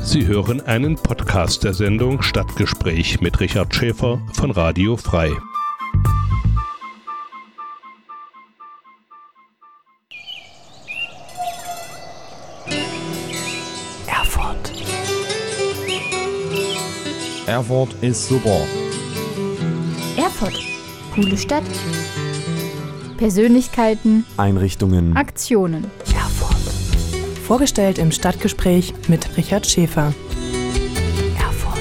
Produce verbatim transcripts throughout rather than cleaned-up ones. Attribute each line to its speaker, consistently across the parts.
Speaker 1: Sie hören einen Podcast der Sendung Stadtgespräch mit Richard Schäfer von Radio Frei.
Speaker 2: Erfurt.
Speaker 3: Erfurt ist super.
Speaker 2: Erfurt. Coole Stadt. Persönlichkeiten.
Speaker 3: Einrichtungen.
Speaker 2: Aktionen. Erfurt.
Speaker 4: Vorgestellt im Stadtgespräch mit Richard Schäfer.
Speaker 2: Erfurt.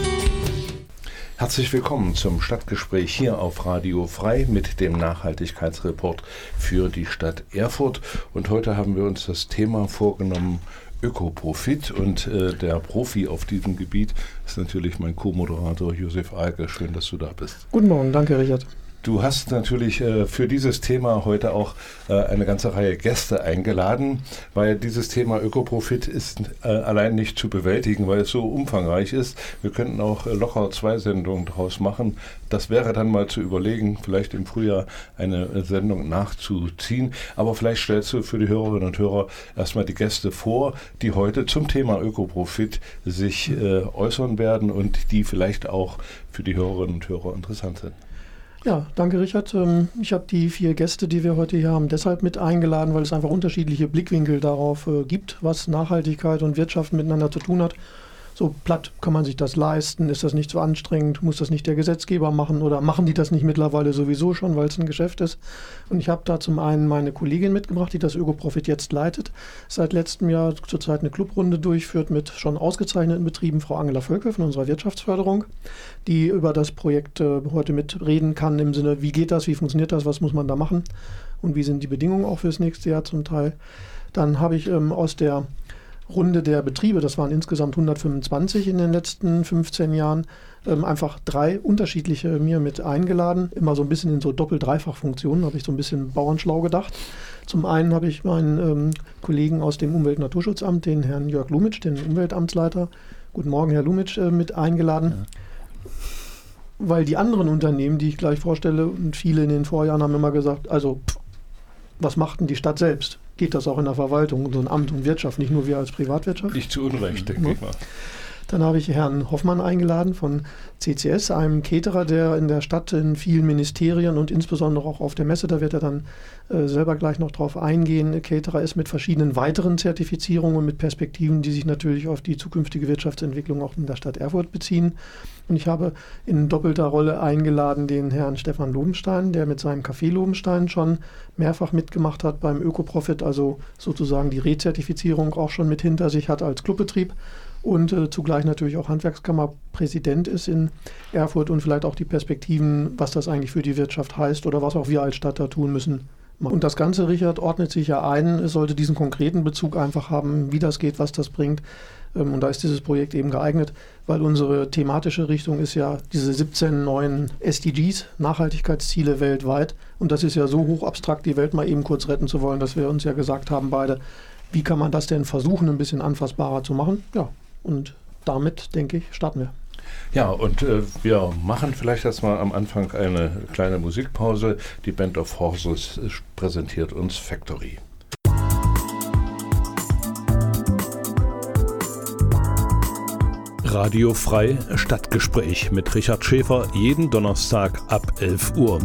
Speaker 1: Herzlich willkommen zum Stadtgespräch hier auf Radio Frei mit dem Nachhaltigkeitsreport für die Stadt Erfurt. Und heute haben wir uns das Thema vorgenommen, Ökoprofit, und äh, der Profi auf diesem Gebiet ist natürlich mein Co-Moderator Josef Alke. Schön, dass du da bist.
Speaker 5: Guten Morgen, danke Richard.
Speaker 1: Du hast natürlich äh, für dieses Thema heute auch äh, eine ganze Reihe Gäste eingeladen, weil dieses Thema Ökoprofit ist äh, allein nicht zu bewältigen, weil es so umfangreich ist. Wir könnten auch äh, locker zwei Sendungen draus machen. Das wäre dann mal zu überlegen, vielleicht im Frühjahr eine äh, Sendung nachzuziehen. Aber vielleicht stellst du für die Hörerinnen und Hörer erstmal die Gäste vor, die heute zum Thema Ökoprofit sich äh, äußern werden und die vielleicht auch für die Hörerinnen und Hörer interessant sind.
Speaker 5: Ja, danke Richard. Ich habe die vier Gäste, die wir heute hier haben, deshalb mit eingeladen, weil es einfach unterschiedliche Blickwinkel darauf gibt, was Nachhaltigkeit und Wirtschaft miteinander zu tun hat. So platt, kann man sich das leisten? Ist das nicht so anstrengend? Muss das nicht der Gesetzgeber machen? Oder machen die das nicht mittlerweile sowieso schon, weil es ein Geschäft ist? Und ich habe da zum einen meine Kollegin mitgebracht, die das Ökoprofit jetzt leitet, seit letztem Jahr zurzeit eine Clubrunde durchführt mit schon ausgezeichneten Betrieben, Frau Angela Völke von unserer Wirtschaftsförderung, die über das Projekt äh, heute mitreden kann im Sinne, wie geht das, wie funktioniert das, was muss man da machen und wie sind die Bedingungen auch fürs nächste Jahr zum Teil. Dann habe ich ähm, aus der Runde der Betriebe, das waren insgesamt hundertfünfundzwanzig in den letzten fünfzehn Jahren, ähm, einfach drei unterschiedliche mir mit eingeladen. Immer so ein bisschen in so Doppel-Dreifach-Funktionen, habe ich so ein bisschen bauernschlau gedacht. Zum einen habe ich meinen ähm, Kollegen aus dem Umwelt- und Naturschutzamt, den Herrn Jörg Lumitsch, den Umweltamtsleiter. Guten Morgen, Herr Lumitsch, äh, mit eingeladen. Ja. Weil die anderen Unternehmen, die ich gleich vorstelle, und viele in den Vorjahren haben immer gesagt, also pff, was macht denn die Stadt selbst? Geht das auch in der Verwaltung, so ein Amt und Wirtschaft, nicht nur wir als Privatwirtschaft?
Speaker 1: Nicht zu Unrecht, denke ich mal.
Speaker 5: Dann habe ich Herrn Hoffmann eingeladen von C C S, einem Caterer, der in der Stadt in vielen Ministerien und insbesondere auch auf der Messe, da wird er dann äh, selber gleich noch drauf eingehen, Caterer ist mit verschiedenen weiteren Zertifizierungen und mit Perspektiven, die sich natürlich auf die zukünftige Wirtschaftsentwicklung auch in der Stadt Erfurt beziehen. Und ich habe in doppelter Rolle eingeladen den Herrn Stefan Lobenstein, der mit seinem Café Lobenstein schon mehrfach mitgemacht hat beim Ökoprofit, also sozusagen die Rezertifizierung auch schon mit hinter sich hat als Clubbetrieb und äh, zugleich natürlich auch Handwerkskammerpräsident ist in Erfurt und vielleicht auch die Perspektiven, was das eigentlich für die Wirtschaft heißt oder was auch wir als Stadt da tun müssen. Und das Ganze, Richard, ordnet sich ja ein, es sollte diesen konkreten Bezug einfach haben, wie das geht, was das bringt. Und da ist dieses Projekt eben geeignet, weil unsere thematische Richtung ist ja diese siebzehn neuen S D Gs, Nachhaltigkeitsziele weltweit. Und das ist ja so hoch abstrakt, die Welt mal eben kurz retten zu wollen, dass wir uns ja gesagt haben beide, wie kann man das denn versuchen, ein bisschen anfassbarer zu machen? Ja, und damit, denke ich, starten wir.
Speaker 1: Ja, und äh, wir machen vielleicht erstmal am Anfang eine kleine Musikpause. Die Band of Horses äh, präsentiert uns Factory. Radio Frei Stadtgespräch mit Richard Schäfer jeden Donnerstag ab elf Uhr.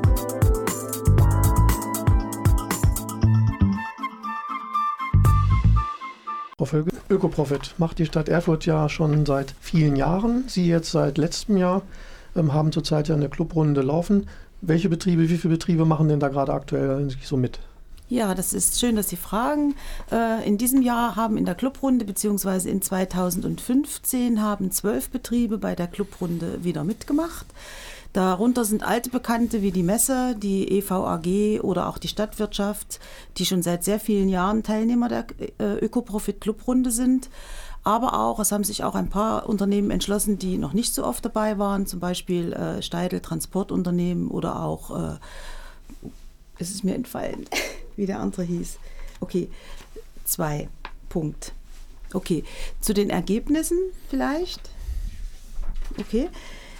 Speaker 5: Ökoprofit macht die Stadt Erfurt ja schon seit vielen Jahren. Sie jetzt seit letztem Jahr ähm, haben zurzeit ja eine Clubrunde laufen. Welche Betriebe, wie viele Betriebe machen denn da gerade aktuell so mit?
Speaker 6: Ja, das ist schön, dass Sie fragen. In diesem Jahr haben in der Clubrunde beziehungsweise in zweitausendfünfzehn haben zwölf Betriebe bei der Clubrunde wieder mitgemacht. Darunter sind alte Bekannte wie die Messe, die E V A G oder auch die Stadtwirtschaft, die schon seit sehr vielen Jahren Teilnehmer der Ökoprofit-Clubrunde sind. Aber auch, es haben sich auch ein paar Unternehmen entschlossen, die noch nicht so oft dabei waren, zum Beispiel äh, Steidl Transportunternehmen oder auch, äh, es ist mir entfallen, wie der andere hieß. Okay, zwei, Punkt. Okay, zu den Ergebnissen vielleicht. Okay.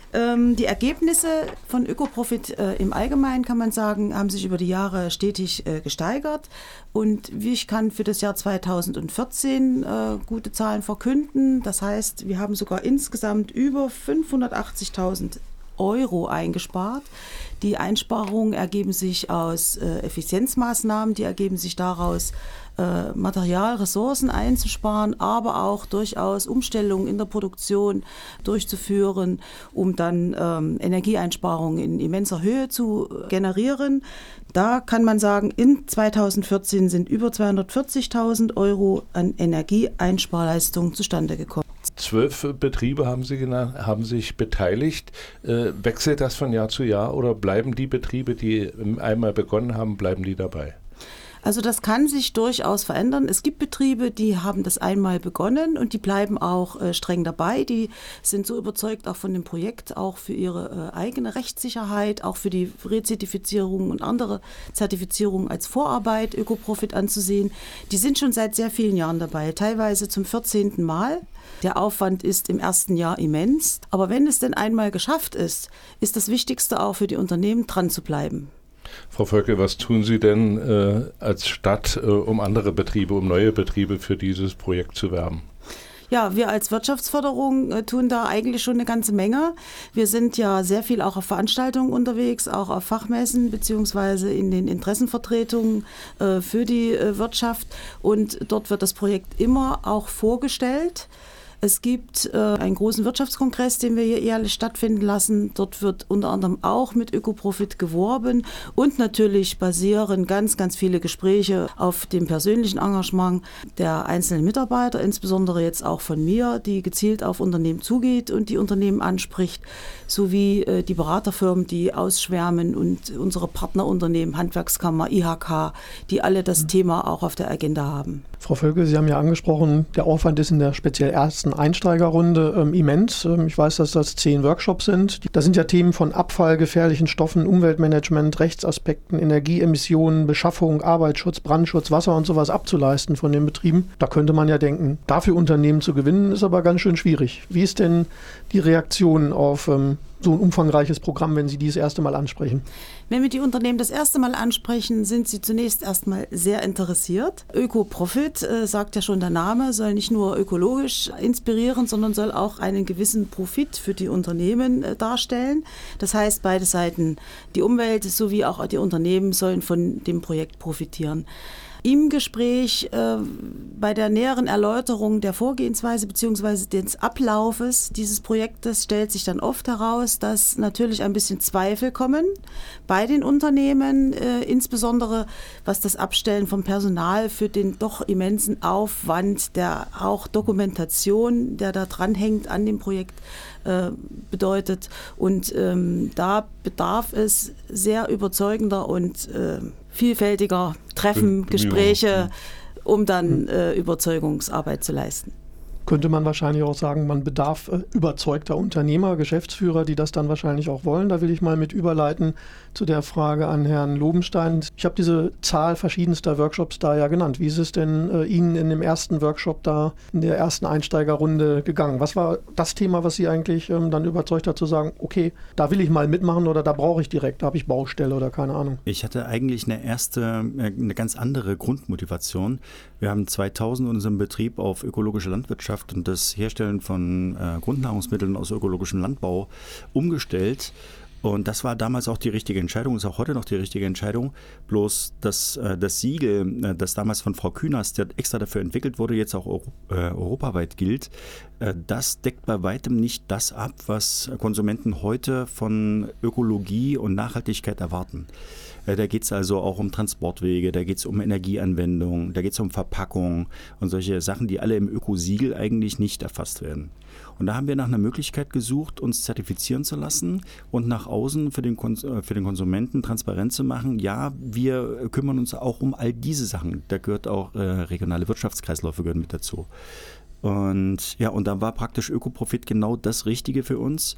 Speaker 6: Ähm, die Ergebnisse von Ökoprofit äh, im Allgemeinen, kann man sagen, haben sich über die Jahre stetig äh, gesteigert. Und wie ich kann für das Jahr zweitausendvierzehn äh, gute Zahlen verkünden. Das heißt, wir haben sogar insgesamt über fünfhundertachtzigtausend Euro eingespart. Die Einsparungen ergeben sich aus äh, Effizienzmaßnahmen, die ergeben sich daraus, äh, Material, Ressourcen einzusparen, aber auch durchaus Umstellungen in der Produktion durchzuführen, um dann ähm, Energieeinsparungen in immenser Höhe zu generieren. Da kann man sagen, in zweitausendvierzehn sind über zweihundertvierzigtausend Euro an Energieeinsparleistungen zustande gekommen.
Speaker 1: Zwölf Betriebe haben Sie genannt, haben sich beteiligt. Äh, wechselt das von Jahr zu Jahr oder bleiben die Betriebe, die einmal begonnen haben, bleiben die dabei?
Speaker 6: Also das kann sich durchaus verändern. Es gibt Betriebe, die haben das einmal begonnen und die bleiben auch äh, streng dabei. Die sind so überzeugt auch von dem Projekt, auch für ihre äh, eigene Rechtssicherheit, auch für die Rezertifizierung und andere Zertifizierungen als Vorarbeit Ökoprofit anzusehen. Die sind schon seit sehr vielen Jahren dabei, teilweise zum vierzehnten Mal. Der Aufwand ist im ersten Jahr immens. Aber wenn es denn einmal geschafft ist, ist das Wichtigste auch für die Unternehmen, dran zu bleiben.
Speaker 1: Frau Völkel, was tun Sie denn äh, als Stadt, äh, um andere Betriebe, um neue Betriebe für dieses Projekt zu werben?
Speaker 6: Ja, wir als Wirtschaftsförderung äh, tun da eigentlich schon eine ganze Menge. Wir sind ja sehr viel auch auf Veranstaltungen unterwegs, auch auf Fachmessen beziehungsweise in den Interessenvertretungen äh, für die äh, Wirtschaft. Und dort wird das Projekt immer auch vorgestellt. Es gibt äh, einen großen Wirtschaftskongress, den wir hier jährlich stattfinden lassen. Dort wird unter anderem auch mit Ökoprofit geworben und natürlich basieren ganz, ganz viele Gespräche auf dem persönlichen Engagement der einzelnen Mitarbeiter, insbesondere jetzt auch von mir, die gezielt auf Unternehmen zugeht und die Unternehmen anspricht, sowie äh, die Beraterfirmen, die ausschwärmen und unsere Partnerunternehmen, Handwerkskammer, I H K, die alle das mhm. Thema auch auf der Agenda haben.
Speaker 5: Frau Völkel, Sie haben ja angesprochen, der Aufwand ist in der speziell ersten Einsteigerrunde ähm, immens. Ähm, ich weiß, dass das zehn Workshops sind. Da sind ja Themen von Abfall, gefährlichen Stoffen, Umweltmanagement, Rechtsaspekten, Energieemissionen, Beschaffung, Arbeitsschutz, Brandschutz, Wasser und sowas abzuleisten von den Betrieben. Da könnte man ja denken, dafür Unternehmen zu gewinnen, ist aber ganz schön schwierig. Wie ist denn die Reaktion auf ähm, so ein umfangreiches Programm, wenn Sie dies erste Mal ansprechen?
Speaker 6: Wenn wir die Unternehmen das erste Mal ansprechen, sind sie zunächst erstmal sehr interessiert. Ökoprofit, äh, sagt ja schon der Name, soll nicht nur ökologisch inspirieren, sondern soll auch einen gewissen Profit für die Unternehmen äh, darstellen. Das heißt, beide Seiten, die Umwelt sowie auch die Unternehmen, sollen von dem Projekt profitieren. Im Gespräch äh, bei der näheren Erläuterung der Vorgehensweise bzw. des Ablaufes dieses Projektes stellt sich dann oft heraus, dass natürlich ein bisschen Zweifel kommen bei den Unternehmen, äh, insbesondere was das Abstellen vom Personal für den doch immensen Aufwand der auch Dokumentation, der da dranhängt an dem Projekt, äh, bedeutet. Und ähm, da bedarf es sehr überzeugender und äh, vielfältiger Treffen, Gespräche, um dann äh, Überzeugungsarbeit zu leisten.
Speaker 5: Könnte man wahrscheinlich auch sagen, man bedarf äh, überzeugter Unternehmer, Geschäftsführer, die das dann wahrscheinlich auch wollen. Da will ich mal mit überleiten zu der Frage an Herrn Lobenstein. Ich habe diese Zahl verschiedenster Workshops da ja genannt. Wie ist es denn äh, Ihnen in dem ersten Workshop da in der ersten Einsteigerrunde gegangen? Was war das Thema, was Sie eigentlich ähm, dann überzeugt hat zu sagen, okay, da will ich mal mitmachen oder da brauche ich direkt, da habe ich Baustelle oder keine Ahnung?
Speaker 7: Ich hatte eigentlich eine erste, eine ganz andere Grundmotivation. Wir haben zweitausend unseren Betrieb auf ökologische Landwirtschaft und das Herstellen von äh, Grundnahrungsmitteln aus ökologischem Landbau umgestellt. Und das war damals auch die richtige Entscheidung, ist auch heute noch die richtige Entscheidung. Bloß das, äh, das Siegel, äh, das damals von Frau Künast, der extra dafür entwickelt wurde, jetzt auch Euro, äh, europaweit gilt, äh, das deckt bei weitem nicht das ab, was Konsumenten heute von Ökologie und Nachhaltigkeit erwarten. Da geht es also auch um Transportwege, da geht es um Energieanwendung, da geht es um Verpackung und solche Sachen, die alle im Ökosiegel eigentlich nicht erfasst werden. Und da haben wir nach einer Möglichkeit gesucht, uns zertifizieren zu lassen und nach außen für den, Kons- für den Konsumenten transparent zu machen, ja, wir kümmern uns auch um all diese Sachen. Da gehört auch äh, regionale Wirtschaftskreisläufe gehören mit dazu. Und ja, und da war praktisch Ökoprofit genau das Richtige für uns.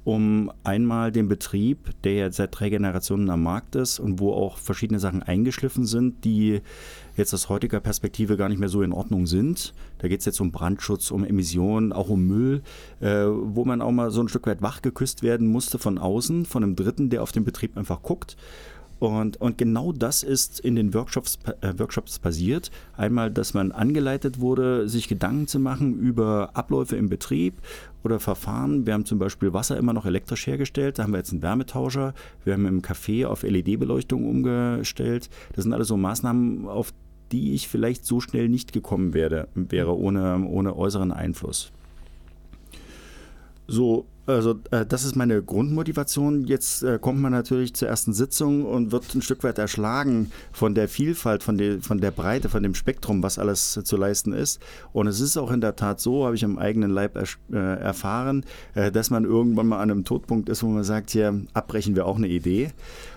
Speaker 7: um einmal den Betrieb, der jetzt seit drei Generationen am Markt ist und wo auch verschiedene Sachen eingeschliffen sind, die jetzt aus heutiger Perspektive gar nicht mehr so in Ordnung sind. Da geht es jetzt um Brandschutz, um Emissionen, auch um Müll, äh, wo man auch mal so ein Stück weit wachgeküsst werden musste von außen, von einem Dritten, der auf den Betrieb einfach guckt. Und, und genau das ist in den Workshops, äh, Workshops passiert. Einmal, dass man angeleitet wurde, sich Gedanken zu machen über Abläufe im Betrieb oder Verfahren. Wir haben zum Beispiel Wasser immer noch elektrisch hergestellt. Da haben wir jetzt einen Wärmetauscher. Wir haben im Café auf L E D-Beleuchtung umgestellt. Das sind alles so Maßnahmen, auf die ich vielleicht so schnell nicht gekommen wäre, wäre ohne, ohne äußeren Einfluss. So, also äh, das ist meine Grundmotivation. Jetzt äh, kommt man natürlich zur ersten Sitzung und wird ein Stück weit erschlagen von der Vielfalt, von der, von der Breite, von dem Spektrum, was alles äh, zu leisten ist. Und es ist auch in der Tat so, habe ich am eigenen Leib er, äh, erfahren, äh, dass man irgendwann mal an einem Todpunkt ist, wo man sagt, hier abbrechen wir auch eine Idee.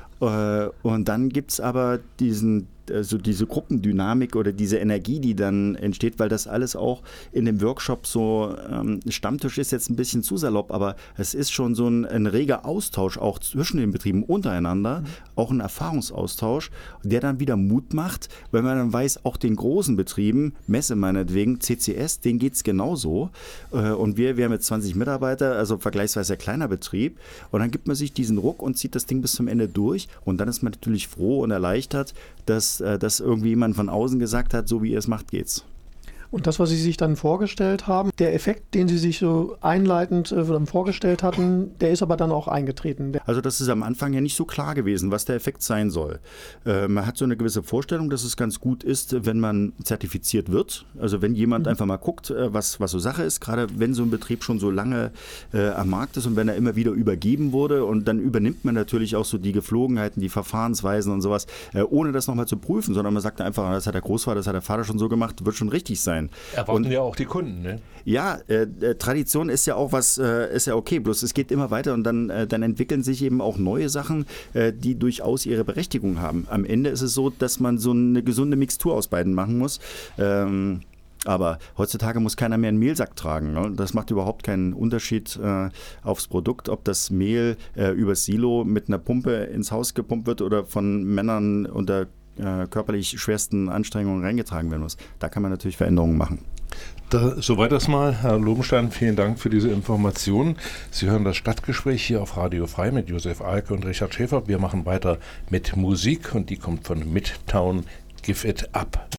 Speaker 7: Äh, und dann gibt es aber diesen also diese Gruppendynamik oder diese Energie, die dann entsteht, weil das alles auch in dem Workshop so, ähm, Stammtisch ist jetzt ein bisschen zu salopp, aber es ist schon so ein, ein reger Austausch auch zwischen den Betrieben untereinander, mhm. auch ein Erfahrungsaustausch, der dann wieder Mut macht, weil man dann weiß, auch den großen Betrieben, Messe meinetwegen, C C S, denen geht es genauso äh, und wir, wir haben jetzt zwanzig Mitarbeiter, also vergleichsweise ein kleiner Betrieb und dann gibt man sich diesen Ruck und zieht das Ding bis zum Ende durch und dann ist man natürlich froh und erleichtert, dass dass irgendwie jemand von außen gesagt hat, so wie ihr es macht, geht's.
Speaker 5: Und das, was Sie sich dann vorgestellt haben, der Effekt, den Sie sich so einleitend äh, vorgestellt hatten, der ist aber dann auch eingetreten.
Speaker 7: Also das ist am Anfang ja nicht so klar gewesen, was der Effekt sein soll. Äh, man hat so eine gewisse Vorstellung, dass es ganz gut ist, wenn man zertifiziert wird. Also wenn jemand mhm. einfach mal guckt, äh, was, was so Sache ist, gerade wenn so ein Betrieb schon so lange äh, am Markt ist und wenn er immer wieder übergeben wurde und dann übernimmt man natürlich auch so die Geflogenheiten, die Verfahrensweisen und sowas, äh, ohne das nochmal zu prüfen, sondern man sagt einfach, das hat der Großvater, das hat der Vater schon so gemacht, wird schon richtig sein.
Speaker 1: Erwarten
Speaker 7: und,
Speaker 1: ja auch die Kunden, ne?
Speaker 7: Ja, äh, Tradition ist ja auch was, äh, ist ja okay, bloß es geht immer weiter und dann, äh, dann entwickeln sich eben auch neue Sachen, äh, die durchaus ihre Berechtigung haben. Am Ende ist es so, dass man so eine gesunde Mixtur aus beiden machen muss. Ähm, aber heutzutage muss keiner mehr einen Mehlsack tragen. Ne? Das macht überhaupt keinen Unterschied äh, aufs Produkt, ob das Mehl äh, übers Silo mit einer Pumpe ins Haus gepumpt wird oder von Männern unter körperlich schwersten Anstrengungen reingetragen werden muss. Da kann man natürlich Veränderungen machen.
Speaker 1: Da, soweit das mal. Herr Lobenstein, vielen Dank für diese Informationen. Sie hören das Stadtgespräch hier auf Radio Frei mit Josef Alke und Richard Schäfer. Wir machen weiter mit Musik und die kommt von Midtown, Give It Up.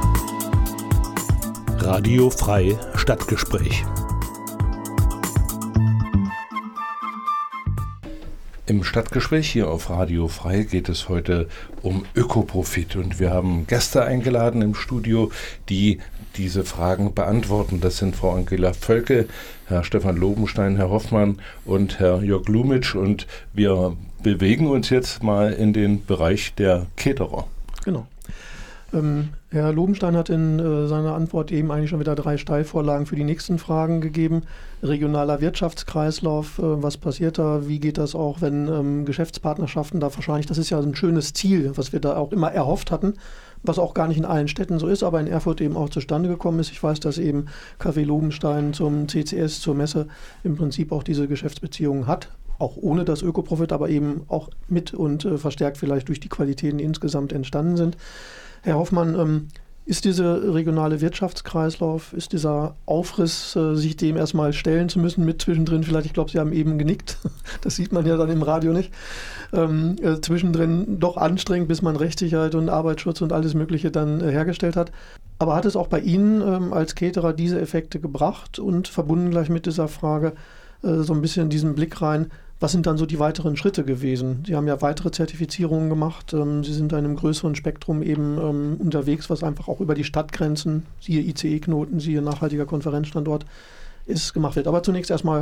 Speaker 8: Radio Frei Stadtgespräch.
Speaker 1: Im Stadtgespräch hier auf Radio Frei geht es heute um Ökoprofit und wir haben Gäste eingeladen im Studio, die diese Fragen beantworten. Das sind Frau Angela Völke, Herr Stefan Lobenstein, Herr Hoffmann und Herr Jörg Lumitsch und wir bewegen uns jetzt mal in den Bereich der Caterer.
Speaker 5: Genau. Ähm, Herr Lobenstein hat in äh, seiner Antwort eben eigentlich schon wieder drei Steilvorlagen für die nächsten Fragen gegeben. Regionaler Wirtschaftskreislauf, äh, was passiert da? Wie geht das auch, wenn ähm, Geschäftspartnerschaften da wahrscheinlich, das ist ja ein schönes Ziel, was wir da auch immer erhofft hatten, was auch gar nicht in allen Städten so ist, aber in Erfurt eben auch zustande gekommen ist. Ich weiß, dass eben Café Lobenstein zum C C S, zur Messe im Prinzip auch diese Geschäftsbeziehungen hat. Auch ohne das Ökoprofit, aber eben auch mit und äh, verstärkt vielleicht durch die Qualitäten, die insgesamt entstanden sind. Herr Hoffmann, ähm, ist dieser regionale Wirtschaftskreislauf, ist dieser Aufriss, äh, sich dem erstmal stellen zu müssen, mit zwischendrin vielleicht, ich glaube, Sie haben eben genickt, das sieht man ja dann im Radio nicht, ähm, äh, zwischendrin doch anstrengend, bis man Rechtssicherheit und Arbeitsschutz und alles Mögliche dann äh, hergestellt hat. Aber hat es auch bei Ihnen ähm, als Caterer diese Effekte gebracht und verbunden gleich mit dieser Frage äh, so ein bisschen diesen Blick rein, was sind dann so die weiteren Schritte gewesen? Sie haben ja weitere Zertifizierungen gemacht. Ähm, Sie sind in einem größeren Spektrum eben ähm, unterwegs, was einfach auch über die Stadtgrenzen, siehe I C E-Knoten, siehe nachhaltiger Konferenzstandort, ist gemacht wird. Aber zunächst erstmal,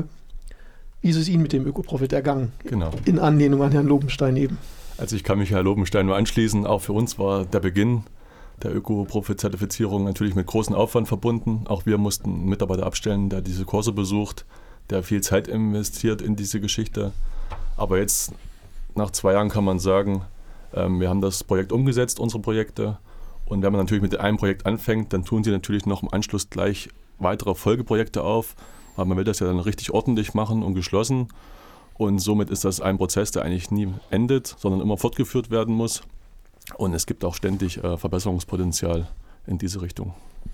Speaker 5: wie ist es Ihnen mit dem Ökoprofit ergangen?
Speaker 9: Genau.
Speaker 5: In Anlehnung an Herrn Lobenstein eben.
Speaker 9: Also ich kann mich Herrn Lobenstein nur anschließen. Auch für uns war der Beginn der Ökoprofit-Zertifizierung natürlich mit großem Aufwand verbunden. Auch wir mussten einen Mitarbeiter abstellen, der diese Kurse besucht, der viel Zeit investiert in diese Geschichte. Aber jetzt, nach zwei Jahren kann man sagen, ähm, wir haben das Projekt umgesetzt, unsere Projekte. Und wenn man natürlich mit einem Projekt anfängt, dann tun sie natürlich noch im Anschluss gleich weitere Folgeprojekte auf. Aber man will das ja dann richtig ordentlich machen und geschlossen. Und somit ist das ein Prozess, der eigentlich nie endet, sondern immer fortgeführt werden muss. Und es gibt auch ständig äh, Verbesserungspotenzial in diese Richtung.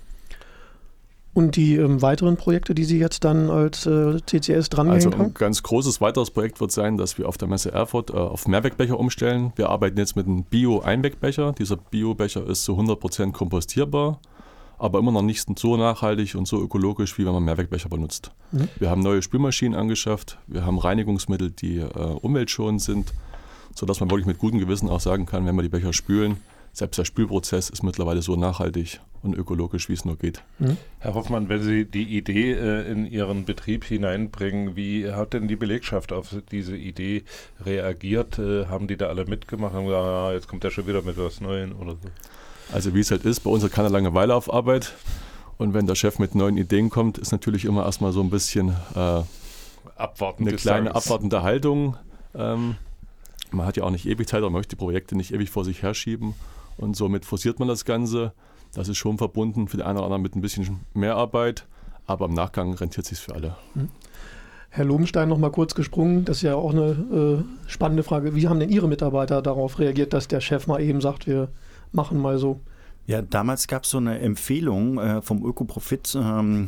Speaker 5: Und die ähm, weiteren Projekte, die Sie jetzt dann als äh, C C S drangehängt
Speaker 9: haben? Also ein
Speaker 5: haben?
Speaker 9: ganz großes weiteres Projekt wird sein, dass wir auf der Messe Erfurt äh, auf Mehrwegbecher umstellen. Wir arbeiten jetzt mit einem Bio-Einwegbecher. Dieser Bio-Becher ist zu hundert Prozent kompostierbar, aber immer noch nicht so nachhaltig und so ökologisch, wie wenn man Mehrwegbecher benutzt. Mhm. Wir haben neue Spülmaschinen angeschafft, wir haben Reinigungsmittel, die äh, umweltschonend sind, sodass man wirklich mit gutem Gewissen auch sagen kann, wenn wir die Becher spülen, selbst der Spülprozess ist mittlerweile so nachhaltig und ökologisch, wie es nur geht.
Speaker 1: Mhm. Herr Hoffmann, wenn Sie die Idee äh, in Ihren Betrieb hineinbringen, wie hat denn die Belegschaft auf diese Idee reagiert? Äh, haben die da alle mitgemacht? Haben gesagt, ah, jetzt kommt der schon wieder mit was Neuem oder so?
Speaker 9: Also wie es halt ist, bei uns hat keiner Langeweile auf Arbeit. Und wenn der Chef mit neuen Ideen kommt, ist natürlich immer erstmal so ein bisschen äh,
Speaker 1: Abwarten
Speaker 9: eine kleine Tages. abwartende Haltung. Ähm, man hat ja auch nicht ewig Zeit, man möchte die Projekte nicht ewig vor sich herschieben. Und somit forciert man das Ganze. Das ist schon verbunden für den einen oder anderen mit ein bisschen mehr Arbeit, aber im Nachgang rentiert es sich für alle.
Speaker 5: Mhm. Herr Lobenstein, noch mal kurz gesprungen, das ist ja auch eine äh, spannende Frage. Wie haben denn Ihre Mitarbeiter darauf reagiert, dass der Chef mal eben sagt, wir machen mal so?
Speaker 7: Ja, damals gab es so eine Empfehlung äh, vom Ökoprofit, ähm,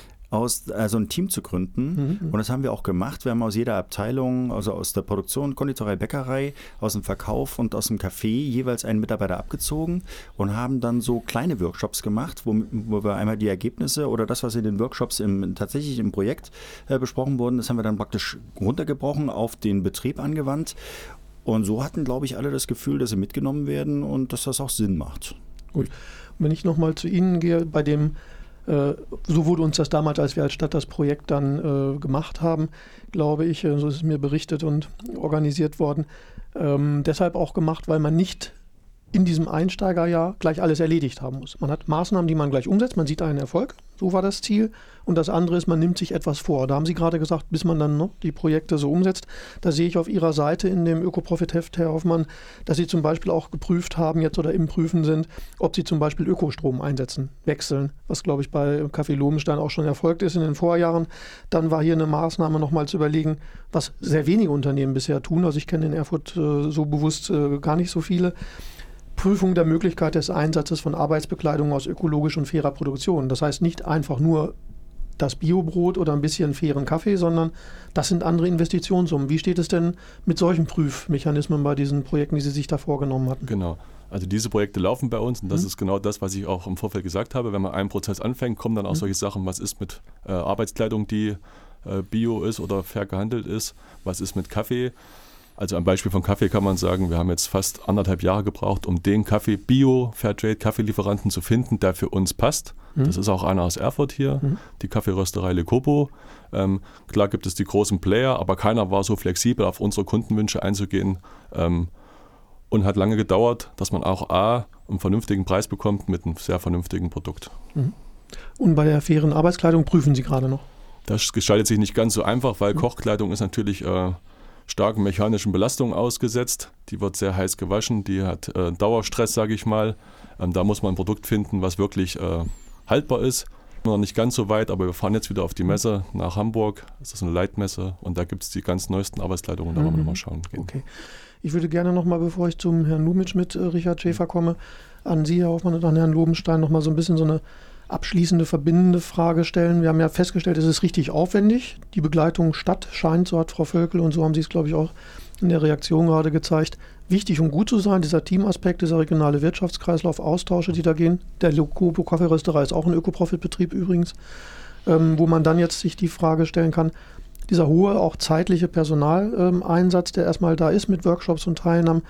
Speaker 7: aus, also ein Team zu gründen. Mhm. Und das haben wir auch gemacht. Wir haben aus jeder Abteilung, also aus der Produktion, Konditorei, Bäckerei, aus dem Verkauf und aus dem Café jeweils einen Mitarbeiter abgezogen und haben dann so kleine Workshops gemacht, wo, wo wir einmal die Ergebnisse oder das, was in den Workshops im, tatsächlich im Projekt äh, besprochen wurden, das haben wir dann praktisch runtergebrochen, auf den Betrieb angewandt. Und so hatten, glaube ich, alle das Gefühl, dass sie mitgenommen werden und dass das auch Sinn macht.
Speaker 5: Gut. Wenn ich nochmal zu Ihnen gehe, bei dem Äh, so wurde uns das damals, als wir als Stadt das Projekt dann äh, gemacht haben, glaube ich, äh, so ist es mir berichtet und organisiert worden, ähm, deshalb auch gemacht, weil man nicht in diesem Einsteigerjahr gleich alles erledigt haben muss. Man hat Maßnahmen, die man gleich umsetzt, man sieht einen Erfolg, so war das Ziel. Und das andere ist, man nimmt sich etwas vor. Da haben Sie gerade gesagt, bis man dann noch die Projekte so umsetzt. Da sehe ich auf Ihrer Seite in dem Ökoprofit-Heft, Herr Hoffmann, dass Sie zum Beispiel auch geprüft haben jetzt oder im Prüfen sind, ob Sie zum Beispiel Ökostrom einsetzen, wechseln, was glaube ich bei Café Lobenstein auch schon erfolgt ist in den Vorjahren. Dann war hier eine Maßnahme nochmal zu überlegen, was sehr wenige Unternehmen bisher tun. Also ich kenne in Erfurt äh, so bewusst äh, gar nicht so viele. Prüfung der Möglichkeit des Einsatzes von Arbeitsbekleidung aus ökologisch und fairer Produktion. Das heißt nicht einfach nur das Biobrot oder ein bisschen fairen Kaffee, sondern das sind andere Investitionssummen. Wie steht es denn mit solchen Prüfmechanismen bei diesen Projekten, die Sie sich da vorgenommen hatten?
Speaker 9: Genau. Also diese Projekte laufen bei uns und das mhm. ist genau das, was ich auch im Vorfeld gesagt habe. Wenn man einen Prozess anfängt, kommen dann auch mhm. solche Sachen, was ist mit äh, Arbeitskleidung, die äh, bio ist oder fair gehandelt ist, was ist mit Kaffee. Also am Beispiel von Kaffee kann man sagen, wir haben jetzt fast anderthalb Jahre gebraucht, um den Kaffee, Bio-Fairtrade-Kaffeelieferanten zu finden, der für uns passt. Mhm. Das ist auch einer aus Erfurt hier, mhm. die Kaffeerösterei Le Copo. Ähm, klar gibt es die großen Player, aber keiner war so flexibel, auf unsere Kundenwünsche einzugehen. Ähm, und hat lange gedauert, dass man auch A, einen vernünftigen Preis bekommt mit einem sehr vernünftigen Produkt.
Speaker 5: Mhm. Und bei der fairen Arbeitskleidung prüfen Sie gerade noch?
Speaker 9: Das gestaltet sich nicht ganz so einfach, weil mhm. Kochkleidung ist natürlich äh, starken mechanischen Belastungen ausgesetzt. Die wird sehr heiß gewaschen, die hat äh, Dauerstress, sage ich mal. Ähm, da muss man ein Produkt finden, was wirklich äh, haltbar ist. Noch nicht ganz so weit, aber wir fahren jetzt wieder auf die Messe nach Hamburg. Das ist eine Leitmesse und da gibt es die ganz neuesten Arbeitskleidungen und da wollen wir mal schauen gehen.
Speaker 5: Okay. Ich würde gerne nochmal, bevor ich zum Herrn Lumitsch mit äh, Richard Schäfer komme, an Sie, Herr Hoffmann, und an Herrn Lobenstein nochmal so ein bisschen so eine abschließende, verbindende Frage stellen. Wir haben ja festgestellt, es ist richtig aufwendig. Die Begleitung Stadt scheint, so hat Frau Völkel und so haben Sie es, glaube ich, auch in der Reaktion gerade gezeigt, wichtig und gut zu sein. Dieser Teamaspekt, dieser regionale Wirtschaftskreislauf, Austausche, die da gehen. Der Le Copo Kaffeerösterei ist auch ein Ökoprofitbetrieb übrigens, ähm, wo man dann jetzt sich die Frage stellen kann, dieser hohe, auch zeitliche Personaleinsatz, ähm, der erstmal da ist mit Workshops und Teilnahmen,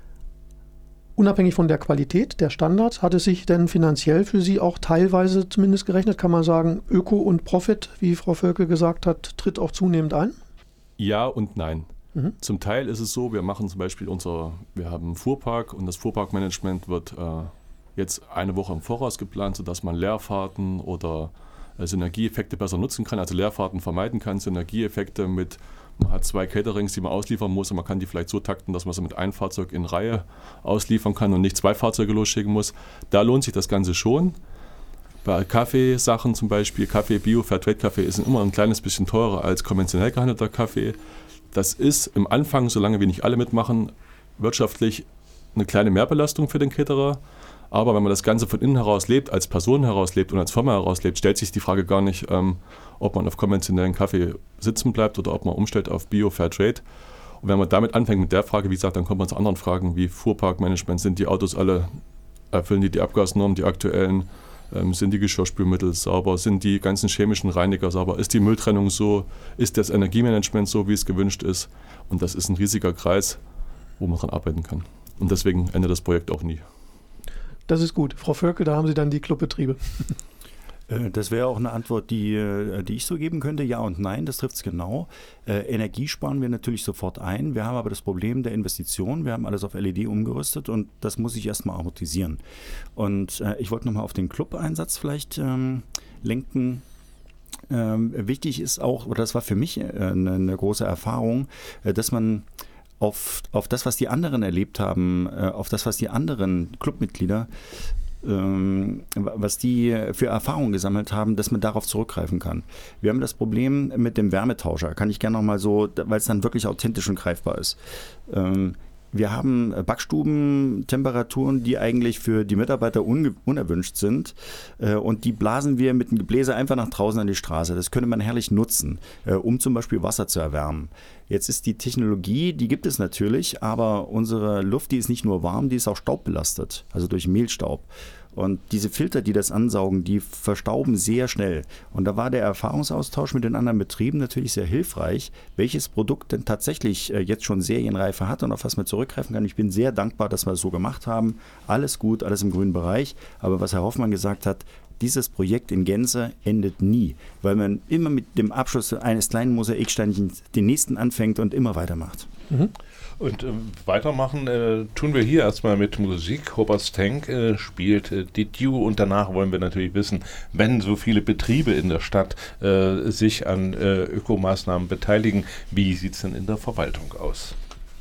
Speaker 5: unabhängig von der Qualität, der Standards, hat es sich denn finanziell für Sie auch teilweise zumindest gerechnet? Kann man sagen, Öko und Profit, wie Frau Völkel gesagt hat, tritt auch zunehmend ein?
Speaker 9: Ja und nein. Mhm. Zum Teil ist es so, wir machen zum Beispiel unser, wir haben einen Fuhrpark und das Fuhrparkmanagement wird äh, jetzt eine Woche im Voraus geplant, sodass man Leerfahrten oder äh, Synergieeffekte besser nutzen kann, also Leerfahrten vermeiden kann, Synergieeffekte mit, man hat zwei Caterings, die man ausliefern muss und man kann die vielleicht so takten, dass man sie mit einem Fahrzeug in Reihe ausliefern kann und nicht zwei Fahrzeuge losschicken muss. Da lohnt sich das Ganze schon. Bei Kaffeesachen zum Beispiel, Kaffee, Bio, Fairtrade-Kaffee ist immer ein kleines bisschen teurer als konventionell gehandelter Kaffee. Das ist im Anfang, solange wir nicht alle mitmachen, wirtschaftlich eine kleine Mehrbelastung für den Caterer. Aber wenn man das Ganze von innen heraus lebt, als Person heraus lebt und als Firma heraus lebt, stellt sich die Frage gar nicht, ähm, ob man auf konventionellen Kaffee sitzen bleibt oder ob man umstellt auf Bio, Fairtrade. Und wenn man damit anfängt mit der Frage, wie gesagt, dann kommt man zu anderen Fragen wie Fuhrparkmanagement. Sind die Autos alle, erfüllen die die Abgasnormen, die aktuellen? Ähm, sind die Geschirrspülmittel sauber? Sind die ganzen chemischen Reiniger sauber? Ist die Mülltrennung so? Ist das Energiemanagement so, wie es gewünscht ist? Und das ist ein riesiger Kreis, wo man dran arbeiten kann. Und deswegen endet das Projekt auch nie.
Speaker 5: Das ist gut. Frau Völkel, da haben Sie dann die Clubbetriebe.
Speaker 7: Das wäre auch eine Antwort, die, die ich so geben könnte. Ja und nein, das trifft es genau. Äh, Energie sparen wir natürlich sofort ein. Wir haben aber das Problem der Investition. Wir haben alles auf L E D umgerüstet und das muss ich erstmal amortisieren. Und äh, ich wollte nochmal auf den Club-Einsatz vielleicht ähm, lenken. Ähm, wichtig ist auch, oder das war für mich äh, eine, eine große Erfahrung, äh, dass man auf, auf das, was die anderen erlebt haben, äh, auf das, was die anderen Clubmitglieder was die für Erfahrungen gesammelt haben, dass man darauf zurückgreifen kann. Wir haben das Problem mit dem Wärmetauscher, kann ich gerne nochmal so, weil es dann wirklich authentisch und greifbar ist. Wir haben Backstubentemperaturen, die eigentlich für die Mitarbeiter unge- unerwünscht sind und die blasen wir mit einem Gebläse einfach nach draußen an die Straße. Das könnte man herrlich nutzen, um zum Beispiel Wasser zu erwärmen. Jetzt ist die Technologie, die gibt es natürlich, aber unsere Luft, die ist nicht nur warm, die ist auch staubbelastet, also durch Mehlstaub. Und diese Filter, die das ansaugen, die verstauben sehr schnell. Und da war der Erfahrungsaustausch mit den anderen Betrieben natürlich sehr hilfreich, welches Produkt denn tatsächlich jetzt schon Serienreife hat und auf was man zurückgreifen kann. Ich bin sehr dankbar, dass wir es so gemacht haben. Alles gut, alles im grünen Bereich. Aber was Herr Hoffmann gesagt hat, dieses Projekt in Gänze endet nie, weil man immer mit dem Abschluss eines kleinen Mosaiksteinchens den nächsten anfängt und immer weitermacht.
Speaker 1: Mhm. Und äh, weitermachen äh, tun wir hier erstmal mit Musik. Hoppers Tank äh, spielt äh, Did You und danach wollen wir natürlich wissen, wenn so viele Betriebe in der Stadt äh, sich an äh, Ökomaßnahmen beteiligen, wie sieht es denn in der Verwaltung aus?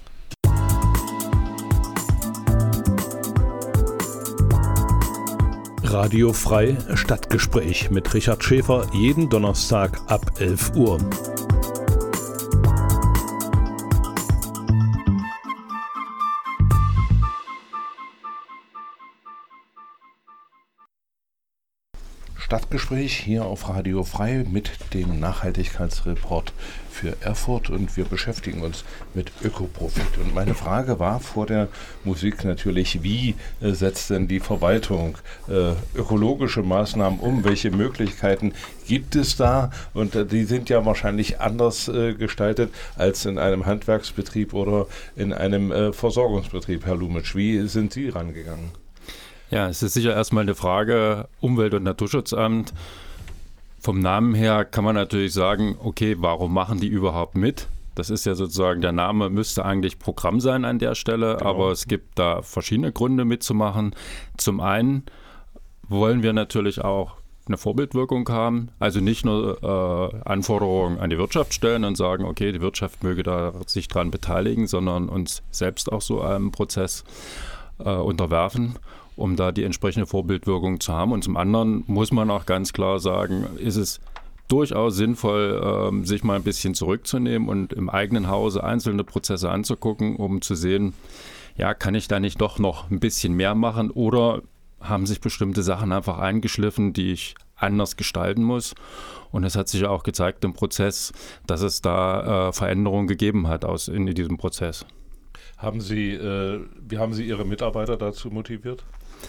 Speaker 8: Radio Frei Stadtgespräch mit Richard Schäfer jeden Donnerstag ab elf Uhr.
Speaker 1: Stadtgespräch hier auf Radio Frei mit dem Nachhaltigkeitsreport für Erfurt und wir beschäftigen uns mit Ökoprofit. Und meine Frage war vor der Musik natürlich, wie äh, setzt denn die Verwaltung äh, ökologische Maßnahmen um? Welche Möglichkeiten gibt es da? Und äh, die sind ja wahrscheinlich anders äh, gestaltet als in einem Handwerksbetrieb oder in einem äh, Versorgungsbetrieb. Herr Lumitsch, wie sind Sie rangegangen?
Speaker 10: Ja, es ist sicher erstmal eine Frage Umwelt- und Naturschutzamt. Vom Namen her kann man natürlich sagen, okay, warum machen die überhaupt mit? Das ist ja sozusagen, der Name müsste eigentlich Programm sein an der Stelle, genau. Aber es gibt da verschiedene Gründe mitzumachen. Zum einen wollen wir natürlich auch eine Vorbildwirkung haben, also nicht nur äh, Anforderungen an die Wirtschaft stellen und sagen, okay, die Wirtschaft möge da sich dran beteiligen, sondern uns selbst auch so einem Prozess äh, unterwerfen, um da die entsprechende Vorbildwirkung zu haben. Und zum anderen muss man auch ganz klar sagen, ist es durchaus sinnvoll, ähm, sich mal ein bisschen zurückzunehmen und im eigenen Hause einzelne Prozesse anzugucken, um zu sehen, ja, kann ich da nicht doch noch ein bisschen mehr machen oder haben sich bestimmte Sachen einfach eingeschliffen, die ich anders gestalten muss. Und es hat sich auch gezeigt im Prozess, dass es da äh, Veränderungen gegeben hat aus, in, in diesem Prozess.
Speaker 1: Haben Sie, äh, wie haben Sie Ihre Mitarbeiter dazu motiviert?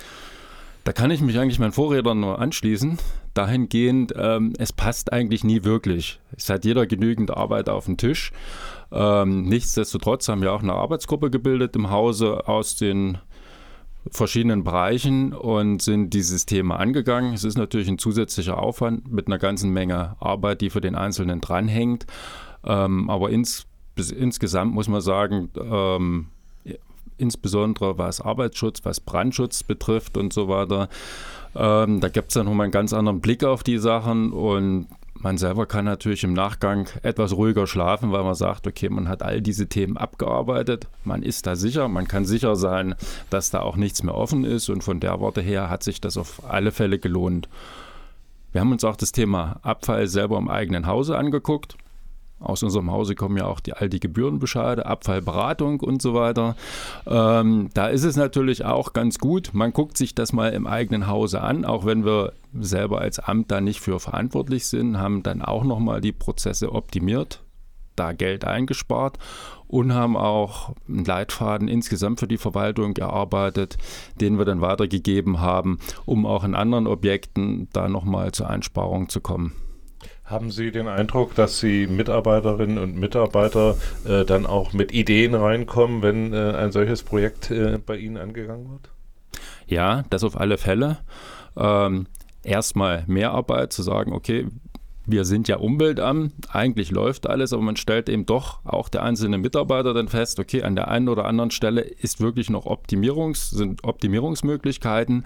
Speaker 10: Da kann ich mich eigentlich meinen Vorrednern nur anschließen. Dahingehend, ähm, es passt eigentlich nie wirklich. Es hat jeder genügend Arbeit auf dem Tisch. Ähm, nichtsdestotrotz haben wir auch eine Arbeitsgruppe gebildet im Hause aus den verschiedenen Bereichen und sind dieses Thema angegangen. Es ist natürlich ein zusätzlicher Aufwand mit einer ganzen Menge Arbeit, die für den Einzelnen dranhängt. Ähm, aber ins, bis, insgesamt muss man sagen, ähm, insbesondere was Arbeitsschutz, was Brandschutz betrifft und so weiter. Ähm, da gibt es dann nochmal einen ganz anderen Blick auf die Sachen und Man selber kann natürlich im Nachgang etwas ruhiger schlafen, weil man sagt, okay, man hat all diese Themen abgearbeitet, man ist da sicher, man kann sicher sein, dass da auch nichts mehr offen ist und von der Warte her hat sich das auf alle Fälle gelohnt. Wir haben uns auch das Thema Abfall selber im eigenen Hause angeguckt. Aus unserem Hause kommen ja auch die, all die Gebührenbescheide, Abfallberatung und so weiter. Ähm, da ist es natürlich auch ganz gut, man guckt sich das mal im eigenen Hause an, auch wenn wir selber als Amt da nicht für verantwortlich sind, haben dann auch nochmal die Prozesse optimiert, da Geld eingespart und haben auch einen Leitfaden insgesamt für die Verwaltung erarbeitet, den wir dann weitergegeben haben, um auch in anderen Objekten da nochmal zur Einsparung zu kommen.
Speaker 1: Haben Sie den Eindruck, dass Sie Mitarbeiterinnen und Mitarbeiter äh, dann auch mit Ideen reinkommen, wenn äh, ein solches Projekt äh, bei Ihnen angegangen wird?
Speaker 10: Ja, das auf alle Fälle. Ähm, erstmal Mehrarbeit, zu sagen, okay, wir sind ja Umweltamt, eigentlich läuft alles, aber man stellt eben doch auch der einzelne Mitarbeiter dann fest, okay, an der einen oder anderen Stelle ist wirklich noch Optimierungs, sind Optimierungsmöglichkeiten.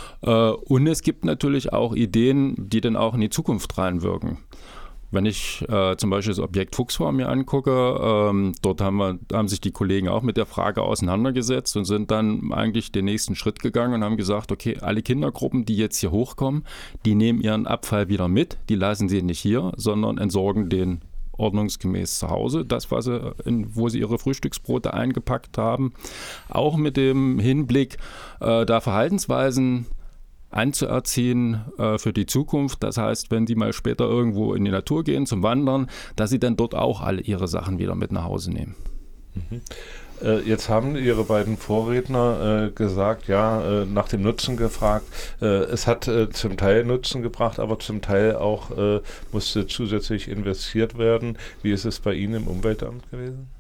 Speaker 10: Und es gibt natürlich auch Ideen, die dann auch in die Zukunft reinwirken. Wenn ich äh, zum Beispiel das Objekt Fuchsfarm mir angucke, ähm, dort haben, wir, haben sich die Kollegen auch mit der Frage auseinandergesetzt und sind dann eigentlich den nächsten Schritt gegangen und haben gesagt, okay, alle Kindergruppen, die jetzt hier hochkommen, die nehmen ihren Abfall wieder mit, die lassen sie nicht hier, sondern entsorgen den ordnungsgemäß zu Hause, das, was sie, in, wo sie ihre Frühstücksbrote eingepackt haben. Auch mit dem Hinblick, äh, da Verhaltensweisen anzuerziehen äh, für die Zukunft. Das heißt, wenn die mal später irgendwo in die Natur gehen zum Wandern, dass sie dann dort auch alle ihre Sachen wieder mit nach Hause nehmen.
Speaker 1: Mhm. Äh, jetzt haben Ihre beiden Vorredner äh, gesagt, ja, äh, nach dem Nutzen gefragt. Äh, es hat äh, zum Teil Nutzen gebracht, aber zum Teil auch äh, musste zusätzlich investiert werden. Wie ist es bei Ihnen im Umweltamt gewesen?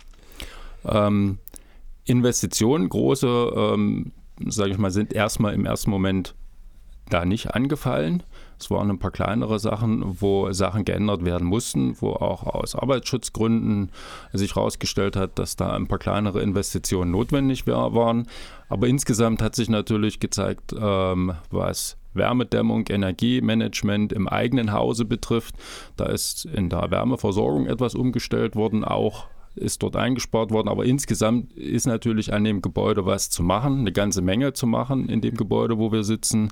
Speaker 10: Ähm, Investitionen, große, ähm, sage ich mal, sind erstmal im ersten Moment da nicht angefallen. Es waren ein paar kleinere Sachen, wo Sachen geändert werden mussten, wo auch aus Arbeitsschutzgründen sich herausgestellt hat, dass da ein paar kleinere Investitionen notwendig waren. Aber insgesamt hat sich natürlich gezeigt, ähm, was Wärmedämmung, Energiemanagement im eigenen Hause betrifft. Da ist in der Wärmeversorgung etwas umgestellt worden, auch ist dort eingespart worden, aber insgesamt ist natürlich an dem Gebäude was zu machen, eine ganze Menge zu machen in dem Gebäude, wo wir sitzen.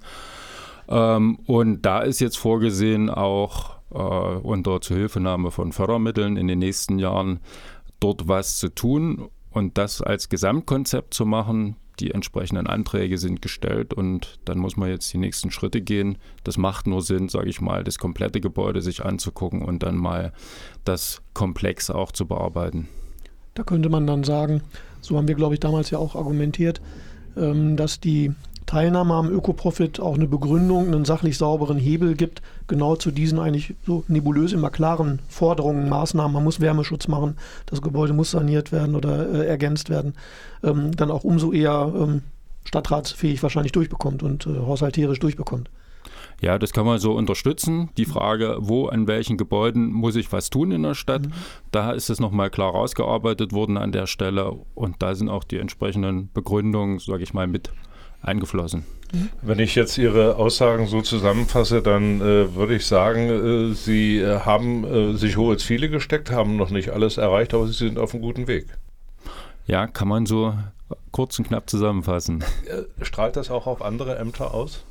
Speaker 10: Ähm, und da ist jetzt vorgesehen, auch äh, unter Zuhilfenahme von Fördermitteln in den nächsten Jahren dort was zu tun und das als Gesamtkonzept zu machen. Die entsprechenden Anträge sind gestellt und dann muss man jetzt die nächsten Schritte gehen. Das macht nur Sinn, sage ich mal, das komplette Gebäude sich anzugucken und dann mal das Komplex auch zu bearbeiten.
Speaker 5: Da könnte man dann sagen, so haben wir, glaube ich, damals ja auch argumentiert, ähm, dass die Teilnahme am Ökoprofit auch eine Begründung, einen sachlich sauberen Hebel gibt, genau zu diesen eigentlich so nebulös immer klaren Forderungen, Maßnahmen. Man muss Wärmeschutz machen, das Gebäude muss saniert werden oder äh, ergänzt werden, ähm, dann auch umso eher ähm, stadtratsfähig wahrscheinlich durchbekommt und äh, haushalterisch durchbekommt.
Speaker 10: Ja, das kann man so unterstützen. Die Frage, wo, an welchen Gebäuden muss ich was tun in der Stadt, mhm. da ist es nochmal klar rausgearbeitet worden an der Stelle und da sind auch die entsprechenden Begründungen, sage ich mal, mit eingeflossen.
Speaker 1: Wenn ich jetzt Ihre Aussagen so zusammenfasse, dann äh, würde ich sagen, äh, Sie äh, haben äh, sich hohe Ziele gesteckt, haben noch nicht alles erreicht, aber Sie sind auf einem guten Weg.
Speaker 10: Ja, kann man so kurz und knapp zusammenfassen.
Speaker 1: Äh, strahlt das auch auf andere Ämter aus?